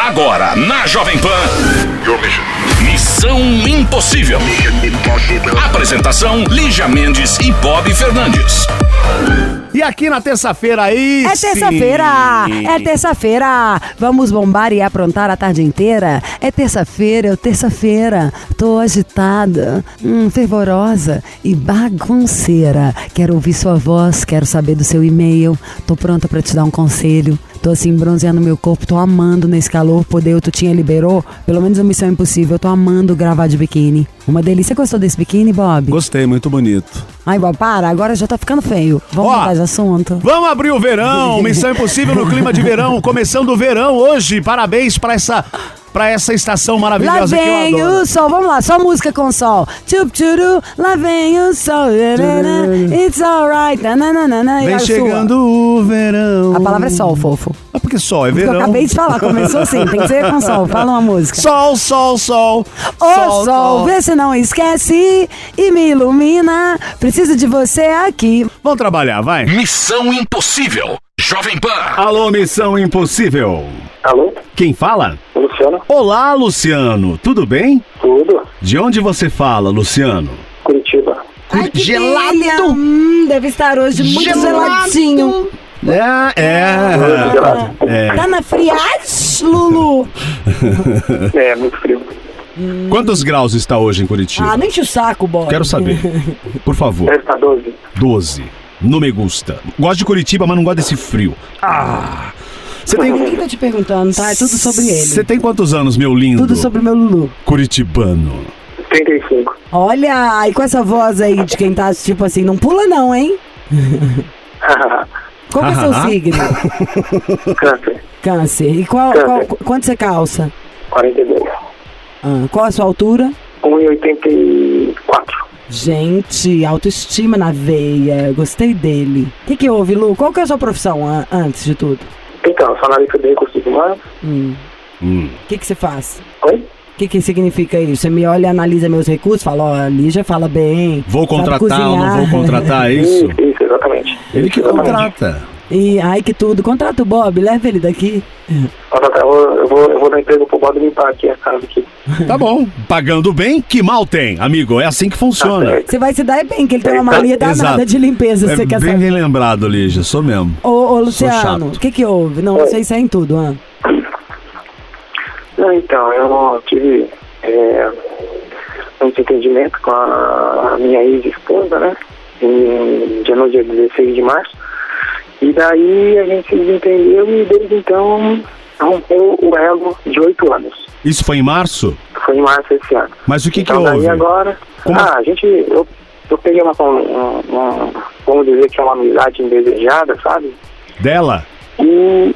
Agora, na Jovem Pan, Missão Impossível. Apresentação, Lígia Mendes e Bob Fernandes. E aqui na terça-feira aí, É terça-feira, vamos bombar e aprontar a tarde inteira. É terça-feira, tô agitada, fervorosa e bagunceira. Quero ouvir sua voz, quero saber do seu e-mail, tô pronta pra te dar um conselho. Tô assim, bronzeando meu corpo, tô amando nesse calor, poder, o Tutinha liberou, pelo menos a Missão Impossível, eu tô amando gravar de biquíni. Uma delícia. Você gostou desse biquíni, Bob? Gostei, muito bonito. Ai, Bob, para, agora já tá ficando feio. Vamos mudar de assunto. Vamos abrir o verão, Missão Impossível no clima de verão, começando o verão hoje. Parabéns pra essa estação maravilhosa lá que eu vem adoro. o sol, vamos lá, só música com sol. Tchup tchuru, lá vem o sol. It's alright. Vem chegando o verão. A palavra é sol, fofo. É porque sol é Porque verão. eu acabei de falar, começou assim, tem que ser com sol. Fala uma música. Sol, sol, sol. Ô sol, vê se não esquece e me ilumina. Preciso de você aqui. Vamos trabalhar, vai. Missão Impossível. Jovem Pan. Alô, Missão Impossível. Alô? Quem fala? Luciano? Olá, Luciano. Tudo bem? Tudo? De onde você fala, Luciano? Curitiba. Ai, que Gelado. delícia. Deve estar hoje muito geladinho. Tá na friagem, Lulu? É, muito frio. Quantos graus está hoje em Curitiba? Ah, não enche o saco, Bob. Quero saber. Por favor. Deve estar 12. 12. Não me gusta. Gosto de Curitiba, mas não gosto desse frio. Você tem... Ninguém tá te perguntando, tá? É tudo sobre ele. Você tem quantos anos, meu lindo? Tudo sobre o meu Lulu. Curitibano. 35. Olha, e com essa voz aí de quem tá, tipo assim, não pula não, hein? Qual que é seu signo? Câncer. Câncer. E quanto você calça? 42. Qual a sua altura? 1,84. Gente, autoestima na veia. Gostei dele. O que houve, Lu? Qual que é a sua profissão antes de tudo? Então, sou analista de recursos humanos. O que você faz? Oi? O que significa isso? Você me olha e analisa meus recursos, fala, ó, a Lígia fala bem. Vou sabe contratar ou não vou contratar, é isso? Isso, exatamente. Ele que contrata. E, ai, que tudo. Contrata o Bob, leva ele daqui. Eu vou dar emprego pro Bob limpar aqui a casa aqui. Tá bom. Pagando bem, que mal tem, amigo. É assim que funciona. Você vai se dar bem, que ele tem uma mania danada Exato. de limpeza, você quer bem saber. lembrado, Lígia. Sou mesmo. Ô Luciano, chato. o que houve? Não, você isso é em tudo, Não, então, eu tive um desentendimento com a minha ex-esposa, né? No dia 16 de março. E daí a gente se desentendeu e desde então rompeu o elo de 8 anos. Isso foi em março? Foi em março esse ano. Mas o que então, houve? Daí agora... Como... Eu peguei vamos dizer que é uma amizade indesejada, sabe? Dela? E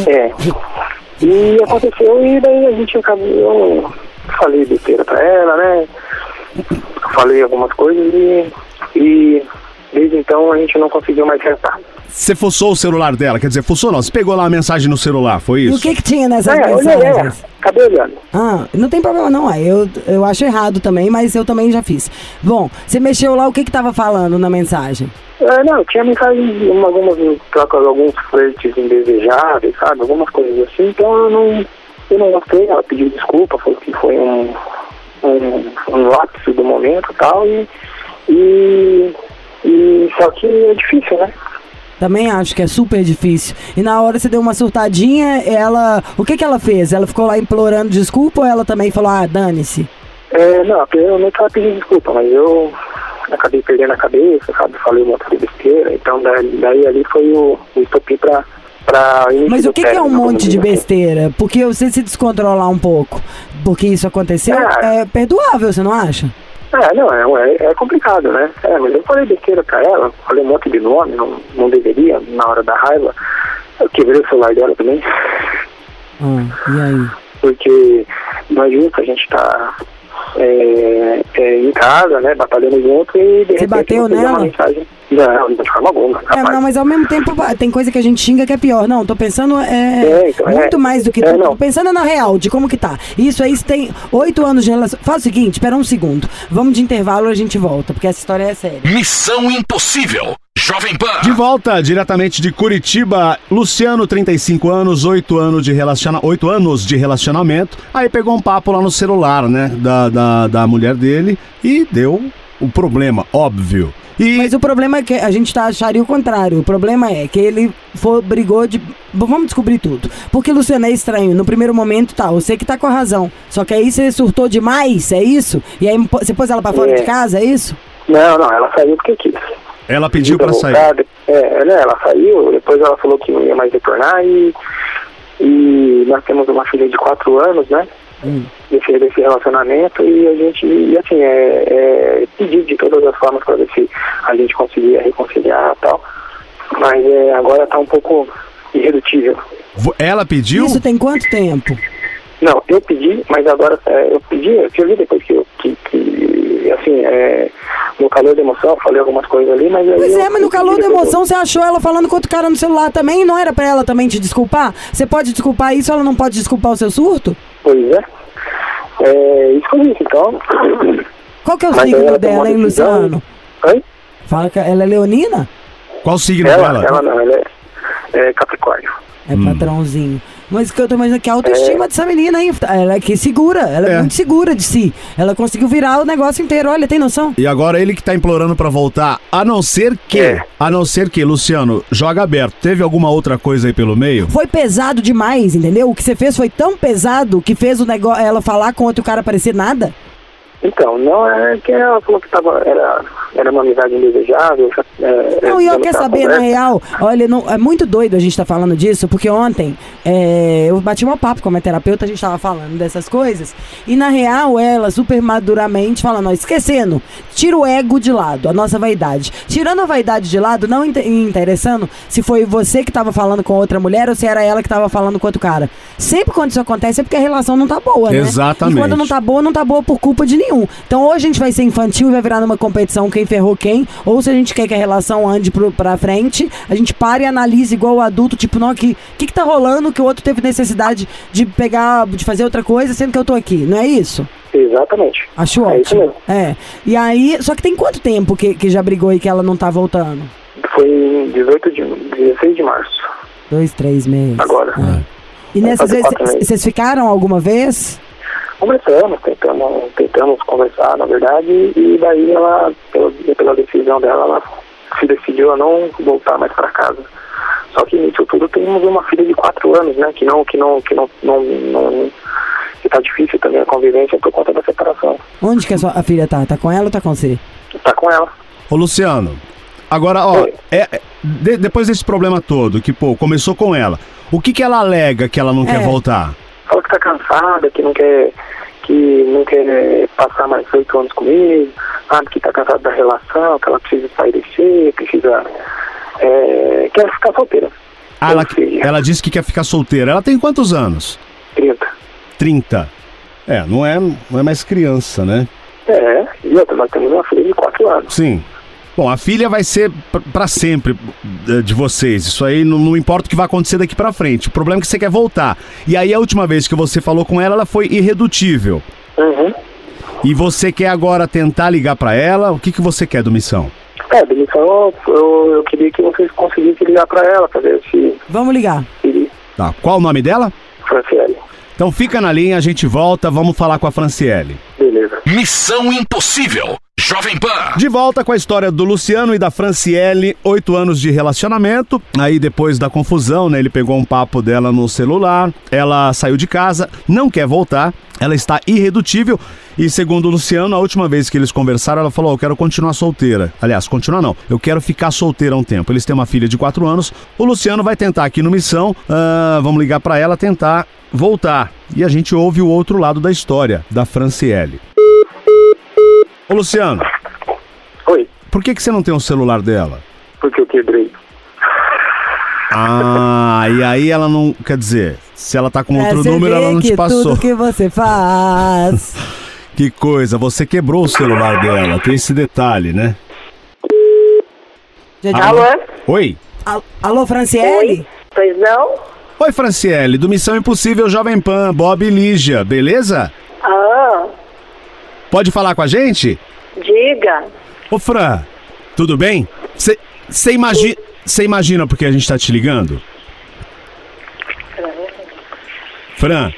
aconteceu e daí a gente acabou... Eu falei besteira pra ela, né? Falei algumas coisas e desde então a gente não conseguiu mais sentar. Você fuçou o celular dela? Quer dizer, fuçou não, você pegou lá a mensagem no celular, foi E isso? o que tinha nessas mensagens? Acabei olhando. Não tem problema não, eu acho errado também, mas eu também já fiz. Bom, você mexeu lá, o que tava falando na mensagem? Não, tinha mensagem, alguns flertes indesejáveis, sabe? Algumas coisas assim, então eu não gostei, ela pediu desculpa, falou que foi um lapso do momento e tal, e só que é difícil, né? Também acho que é super difícil. E na hora você deu uma surtadinha, o que ela fez? Ela ficou lá implorando desculpa ou ela também falou, dane-se? Não, eu não estava pedindo desculpa, mas eu acabei perdendo a cabeça, sabe? Falei um monte de besteira, então daí ali foi o estopim pra Mas o que é um monte de besteira? Porque você se descontrolar um pouco, porque isso aconteceu, é perdoável, você não acha? É complicado, né? Mas eu falei besteira pra ela, falei um monte de nome, não deveria, na hora da raiva. Eu quebrei o celular dela também. E aí? Porque não é justo, a gente tá em casa, né, batalhando junto e de repente você bateu nela? Não, de forma alguma. Não, mas ao mesmo tempo tem coisa que a gente xinga que é pior. Não, tô pensando muito mais do que tudo. Tô pensando na real, de como que tá. Isso aí, você tem 8 anos de relação. Faz o seguinte, espera um segundo. Vamos de intervalo e a gente volta, porque essa história é séria. Missão Impossível. Jovem Pan. De volta, diretamente de Curitiba, Luciano, 35 anos, 8 anos de relacionamento. Aí pegou um papo lá no celular, né, da mulher dele e deu o problema, óbvio. Mas o problema é que a gente acharia o contrário. O problema é que ele brigou de... Vamos descobrir tudo. Porque, Luciano, é estranho. No primeiro momento, você que tá com a razão. Só que aí você surtou demais, é isso? E aí você pôs ela pra fora de casa, é isso? Não, ela saiu porque quis. Ela pediu pra sair. Ela saiu, depois ela falou que não ia mais retornar e nós temos uma filha de 4 anos, né? Desse relacionamento e a gente, pedir de todas as formas para ver se a gente conseguia reconciliar e tal, mas agora tá um pouco irredutível. Ela pediu? Isso tem quanto tempo? Não, eu pedi, mas agora eu vi depois que no calor da emoção, eu falei algumas coisas ali, mas... Mas no calor da emoção você achou ela falando com outro cara no celular também? Não era pra ela também te desculpar? Você pode desculpar isso, ela não pode desculpar o seu surto? Pois isso que eu disse, então... Qual que é o signo dela, hein, Luciano? Oi? Fala que ela é leonina? Qual o signo dela? Ela não, ela é Capricórnio. É patrãozinho. Mas que eu tô imaginando que a autoestima dessa menina aí, ela é que segura, ela é muito segura de si. Ela conseguiu virar o negócio inteiro, olha, tem noção? E agora ele que tá implorando pra voltar, a não ser que, Luciano, joga aberto. Teve alguma outra coisa aí pelo meio? Foi pesado demais, entendeu? O que você fez foi tão pesado que fez o negócio, ela falar com outro cara parecer nada? Então, não é que ela falou que era uma amizade indesejável. Não, e eu quero saber, na real, olha, é muito doido a gente tá falando disso, porque ontem eu bati um papo com a minha terapeuta, a gente tava falando dessas coisas, e na real ela super maduramente falando, esquecendo, tira o ego de lado, a nossa vaidade. Tirando a vaidade de lado, não interessando se foi você que tava falando com outra mulher ou se era ela que tava falando com outro cara. Sempre quando isso acontece é porque a relação não tá boa, né? Exatamente. E quando não tá boa por culpa de nenhum. Então hoje a gente vai ser infantil e vai virar numa competição quem ferrou quem, ou se a gente quer que a relação ande pra frente, a gente para e analisa igual o adulto, tipo, não, que tá rolando que o outro teve necessidade de fazer outra coisa, sendo que eu tô aqui, não é isso? Exatamente. Acho ótimo. Isso mesmo. E aí, só que tem quanto tempo que já brigou e que ela não tá voltando? Foi em 16 de março. 2, 3 meses. Agora. E nessas vezes, vocês ficaram alguma vez? Tentamos conversar, na verdade, e daí ela, pela decisão dela, ela se decidiu a não voltar mais para casa. Só que nisso tudo temos uma filha de 4 anos, né, que tá difícil também a convivência por conta da separação. Onde que a filha tá? Tá com ela ou tá com você? Tá com ela. Ô, Luciano, agora, depois desse problema todo, que, começou com ela, o que ela alega que ela não quer voltar? Fala que tá cansada, que não quer passar mais 8 anos comigo, que tá cansada da relação, que ela precisa espairecer, quer ficar solteira. Ela disse que quer ficar solteira. Ela tem quantos anos? 30. Não é mais criança, né? E outra, nós temos uma filha de 4 anos. Sim. Bom, a filha vai ser pra sempre de vocês. Isso aí não importa o que vai acontecer daqui pra frente. O problema é que você quer voltar. E aí a última vez que você falou com ela foi irredutível. Uhum. E você quer agora tentar ligar pra ela? O que você quer do Missão? Do Missão, eu queria que vocês conseguissem ligar pra ela, pra ver se... Vamos ligar. Tá, qual o nome dela? Franciele. Então fica na linha, a gente volta, vamos falar com a Franciele. Beleza. Missão Impossível, Jovem Pan. De volta com a história do Luciano e da Franciele, 8 anos de relacionamento. Aí depois da confusão, né, ele pegou um papo dela no celular, ela saiu de casa, não quer voltar, ela está irredutível. E segundo o Luciano, a última vez que eles conversaram, ela falou, eu quero continuar solteira. Aliás, continuar não, eu quero ficar solteira um tempo. Eles têm uma filha de 4 anos, o Luciano vai tentar aqui no Missão, vamos ligar pra ela, tentar voltar. E a gente ouve o outro lado da história, da Franciele. Ô Luciano. Oi. Por que você não tem o celular dela? Porque eu quebrei. E aí ela não... Quer dizer, se ela tá com outro número, ela não te passou. Tudo que você faz... Que coisa, você quebrou o celular dela, tem esse detalhe, né? Alô? Oi? Alô, Franciele? Oi? Pois não? Oi, Franciele, do Missão Impossível Jovem Pan, Bob e Lígia, beleza? Pode falar com a gente? Diga. Ô, Fran, tudo bem? Você imagina porque a gente tá te ligando? Fran?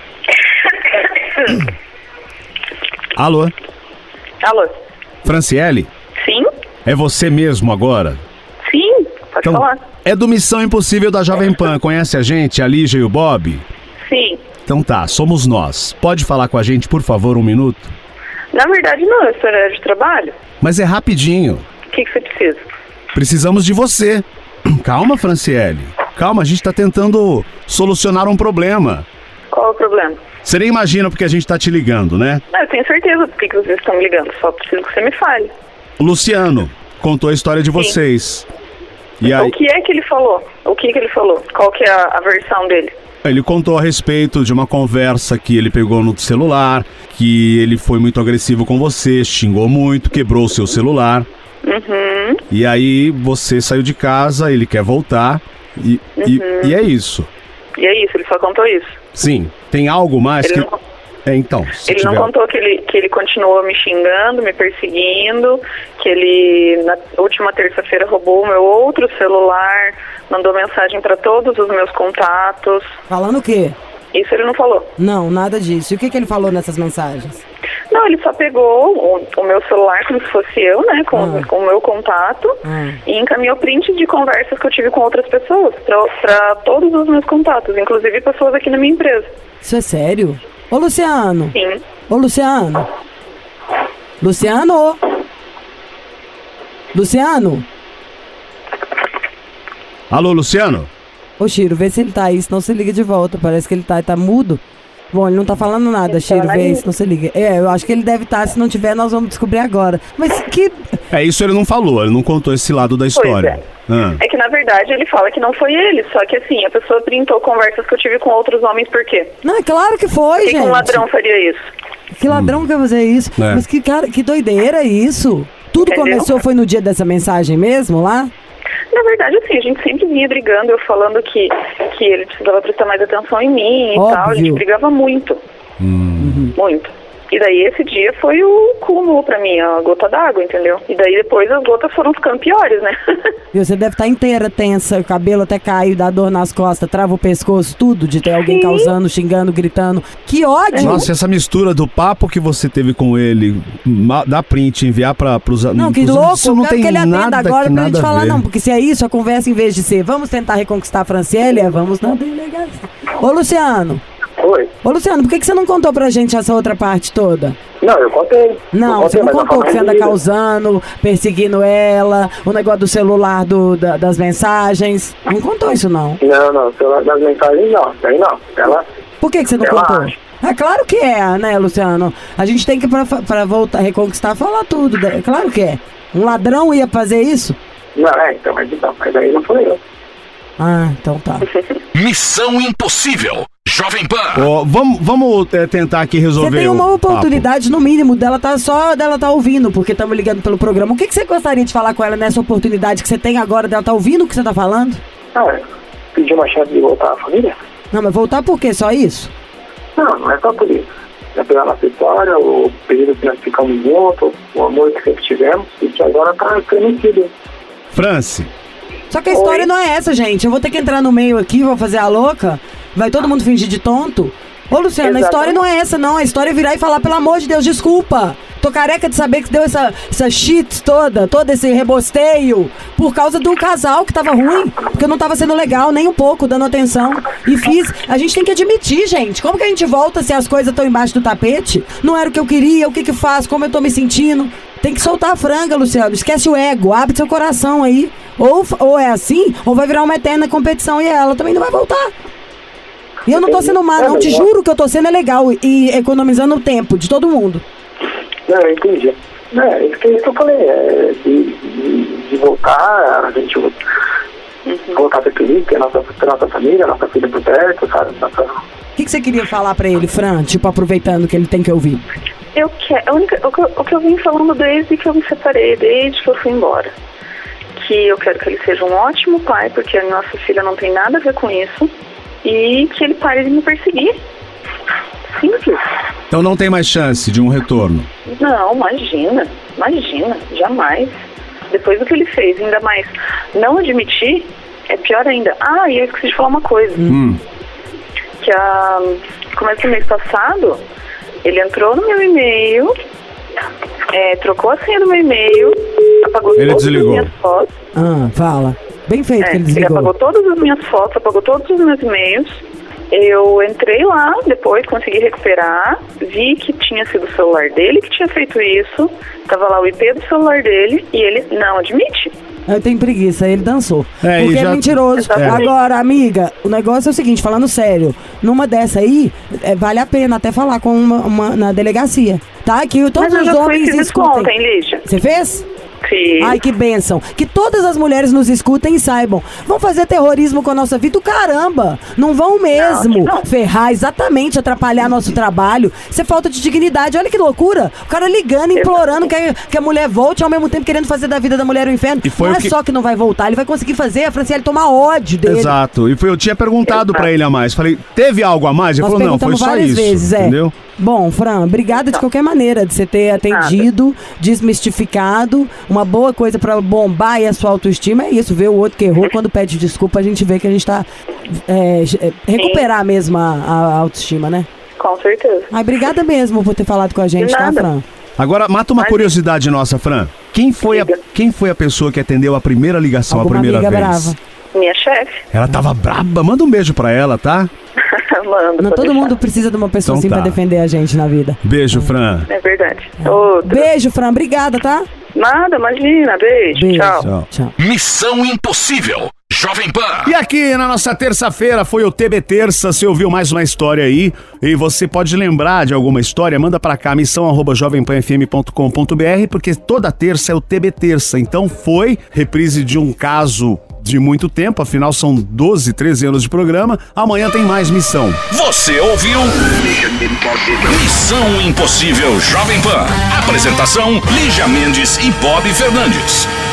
Alô? Alô? Franciele? Sim? É você mesmo agora? Sim, pode falar. É do Missão Impossível da Jovem Pan. Conhece a gente, a Lígia e o Bob? Sim. Então tá, somos nós. Pode falar com a gente, por favor, um minuto? Na verdade não, eu sou área de trabalho. Mas é rapidinho. O que você precisa? Precisamos de você. Calma, Franciele. Calma, a gente tá tentando solucionar um problema. Qual é o problema? Você nem imagina porque a gente tá te ligando, né? Eu tenho certeza do que vocês estão me ligando, só preciso que você me fale. O Luciano contou a história de vocês. E aí, O que é que ele falou? O que ele falou? Qual que é a versão dele? ele contou a respeito de uma conversa que ele pegou no celular, que ele foi muito agressivo com você, xingou muito, quebrou o seu celular. Uhum. E aí você saiu de casa, ele quer voltar e é isso. E é isso, ele só contou isso. Sim, tem algo mais Ele que... não- então, se Ele não tiver... contou que ele continuou me xingando, me perseguindo, que ele na última terça-feira roubou o meu outro celular, mandou mensagem para todos os meus contatos. Falando o quê? Isso ele não falou. Não, nada disso. E o que ele falou nessas mensagens? Não, ele só pegou o meu celular como se fosse eu, né, com o meu contato, e encaminhou print de conversas que eu tive com outras pessoas, para todos os meus contatos, inclusive pessoas aqui na minha empresa. Isso é sério? Ô, Luciano. Sim. Ô, Luciano. Luciano. Luciano. Alô, Luciano? Ô, Chiro, vê se ele tá aí, senão você liga de volta. Parece que ele tá mudo. Bom, ele não tá falando nada, Chiro, vê se não se liga. Eu acho que ele deve estar, se não tiver, nós vamos descobrir agora. Mas que... É, isso ele não falou, ele não contou esse lado da história. É que, na verdade, ele fala que não foi ele, só que, assim, a pessoa printou conversas que eu tive com outros homens, por quê? Não, é claro que foi, Por que gente. que um ladrão faria isso? Que ladrão quer fazer isso? É. Mas que, cara, que doideira isso. Tudo Entendeu? começou, foi no dia dessa mensagem mesmo, lá? Na verdade, assim, a gente sempre vinha brigando, eu falando que ele precisava prestar mais atenção em mim e Óbvio. tal, a gente brigava muito. Muito. E daí esse dia foi o cúmulo pra mim, a gota d'água, entendeu? E daí depois as gotas foram ficando piores, né? E você deve estar inteira, tensa, o cabelo até caiu, dá dor nas costas, trava o pescoço, tudo, de ter alguém Sim. causando, xingando, gritando. Que ódio! Nossa, essa mistura do papo que você teve com ele, dá print, enviar pros... Não, que pros- louco, isso eu não quero tem que ele atenda nada agora que pra nada gente a falar, ver. não, porque se é isso, a conversa em vez de ser vamos tentar reconquistar a Franciele, vamos na delegacia. Ô, Luciano. Oi. Ô, Luciano, por que você não contou pra gente essa outra parte toda? Não, eu contei. Não, Eu você contei, não mas eu contou que você anda falei. causando, perseguindo ela, o negócio do celular das mensagens. Não contou isso, não. Não, celular das mensagens não. Daí não. Ela... Por que você não Ela contou? acha. É claro que é, né, Luciano? A gente tem que, pra voltar, reconquistar, falar tudo. É claro que é. Um ladrão ia fazer isso? Não, então, mas daí não foi eu. Ah, então tá. Missão Impossível. Jovem Pan. Ó, vamos tentar aqui resolver Você tem uma o papo. oportunidade, no mínimo, dela tá ouvindo, porque estamos ligando pelo programa. O que você gostaria de falar com ela nessa oportunidade que você tem agora dela tá ouvindo o que você tá falando? Pedir uma chance de voltar à família? Não, mas voltar por quê? Só isso? Não é só por isso. É pela nossa história, o período que nós ficamos juntos, o amor que sempre tivemos, e que agora tá permitido. Franci, Só que a história Oi. não é essa, gente. Eu vou ter que entrar no meio aqui, vou fazer a louca. Vai todo mundo fingir de tonto. Ô, Luciano, a história não é essa, não. A história é virar e falar, pelo amor de Deus, desculpa. Tô careca de saber que deu essa shit toda, todo esse rebosteio, por causa do casal que tava ruim, porque eu não tava sendo legal, nem um pouco, dando atenção. E fiz. A gente tem que admitir, gente. Como que a gente volta se as coisas estão embaixo do tapete? Não era o que eu queria, o que faz, como eu tô me sentindo. Tem que soltar a franga, Luciano. Esquece o ego, abre seu coração aí. Ou é assim, ou vai virar uma eterna competição e ela também não vai voltar. E eu não tô sendo má, não. Te juro que eu tô sendo legal e economizando o tempo de todo mundo. Não, eu entendi. Isso que eu falei, de voltar, a gente voltar a ser feliz, ter a nossa família, a nossa filha por perto, sabe? O que você queria falar pra ele, Fran? Tipo, aproveitando que ele tem que ouvir. O que eu vim falando desde que eu me separei, desde que eu fui embora. Que eu quero que ele seja um ótimo pai, porque a nossa filha não tem nada a ver com isso. E que ele pare de me perseguir. Simples. então não tem mais chance de um retorno. Não, imagina, jamais. depois do que ele fez, ainda mais não admitir, é pior ainda. E eu esqueci de falar uma coisa. Que começo do mês passado, ele entrou no meu e-mail, trocou a senha do meu e-mail, apagou todas as minhas fotos. Fala. Bem feito que ele desligou. Ele apagou todas as minhas fotos, apagou todos os meus e-mails. Eu entrei lá, depois consegui recuperar, vi que tinha sido o celular dele que tinha feito isso, tava lá o IP do celular dele e ele não admite. Eu tenho preguiça, ele dançou. Porque é mentiroso. Agora, amiga, o negócio é o seguinte, falando sério, numa dessa aí, vale a pena até falar com uma na delegacia. Tá? Que todos os homens escutem. Lígia. Você fez? Sim. Ai, que bênção. Que todas as mulheres nos escutem e saibam. Vão fazer terrorismo com a nossa vida? Caramba! Não vão mesmo ferrar, exatamente, atrapalhar nosso trabalho. Isso é falta de dignidade. Olha que loucura. O cara ligando, implorando que a mulher volte, ao mesmo tempo querendo fazer da vida da mulher o inferno. Não é só que não vai voltar, ele vai conseguir fazer a Franciele tomar ódio dele. Exato. E eu tinha perguntado pra ele a mais. Falei, teve algo a mais? Ele falou, não, foi só isso. Vezes, entendeu? Bom, Fran, obrigada de qualquer maneira de você ter atendido, desmistificado, uma boa coisa pra bombar aí a sua autoestima. É isso, ver o outro que errou, quando pede desculpa, a gente vê que a gente tá recuperar mesmo a autoestima, né? Com certeza. Obrigada mesmo por ter falado com a gente, tá, Fran? Agora, mata uma curiosidade nossa, Fran. Quem foi a pessoa que atendeu a primeira ligação, a primeira vez? Brava. Minha chefe. Ela tava braba. Manda um beijo pra ela, tá? Não, todo mundo precisa de uma pessoa assim pra defender a gente na vida. Beijo, Fran. É verdade. Beijo, Fran. Obrigada, tá? Nada, imagina. Beijo. Tchau. Missão Impossível. Jovem Pan. E aqui na nossa terça-feira foi o TB Terça. Você ouviu mais uma história aí e você pode lembrar de alguma história, manda pra cá, missão@jovempanfm.com.br, porque toda terça é o TB Terça. Então foi reprise de um caso de muito tempo, afinal são 12, 13 anos de programa. Amanhã tem mais Missão. Você ouviu Missão Impossível Jovem Pan. Apresentação, Lígia Mendes e Bob Fernandes.